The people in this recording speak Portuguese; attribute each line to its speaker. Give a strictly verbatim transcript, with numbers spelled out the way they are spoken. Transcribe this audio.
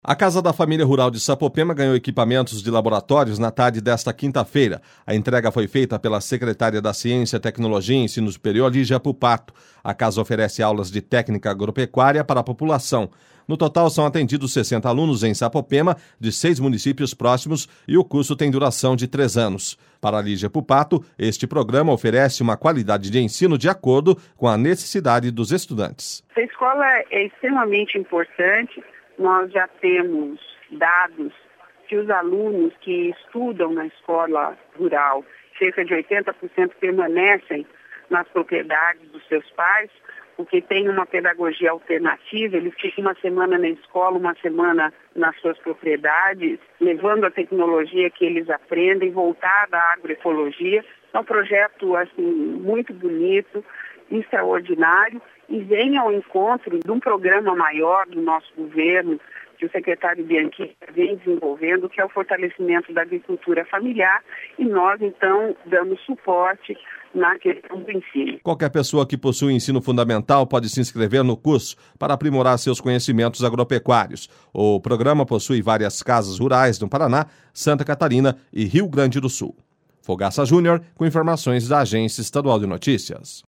Speaker 1: A Casa da Família Rural de Sapopema ganhou equipamentos de laboratórios na tarde desta quinta-feira. A entrega foi feita pela secretária da Ciência, Tecnologia e Ensino Superior, Lígia Pupato. A casa oferece aulas de técnica agropecuária para a população. No total, são atendidos sessenta alunos em Sapopema, de seis municípios próximos, e o curso tem duração de três anos. Para a Lígia Pupato, este programa oferece uma qualidade de ensino de acordo com a necessidade dos estudantes.
Speaker 2: A escola é extremamente importante. Nós já temos dados que os alunos que estudam na escola rural, cerca de oitenta por cento permanecem nas propriedades dos seus pais, porque tem uma pedagogia alternativa, eles ficam uma semana na escola, uma semana nas suas propriedades, levando a tecnologia que eles aprendem, voltada à agroecologia. É um projeto assim, muito bonito, extraordinário, e vem ao encontro de um programa maior do nosso governo, que o secretário Bianchi vem desenvolvendo, que é o fortalecimento da agricultura familiar, e nós, então, damos suporte na questão do ensino.
Speaker 1: Qualquer pessoa que possui ensino fundamental pode se inscrever no curso para aprimorar seus conhecimentos agropecuários. O programa possui várias casas rurais no Paraná, Santa Catarina e Rio Grande do Sul. Fogaça Júnior, com informações da Agência Estadual de Notícias.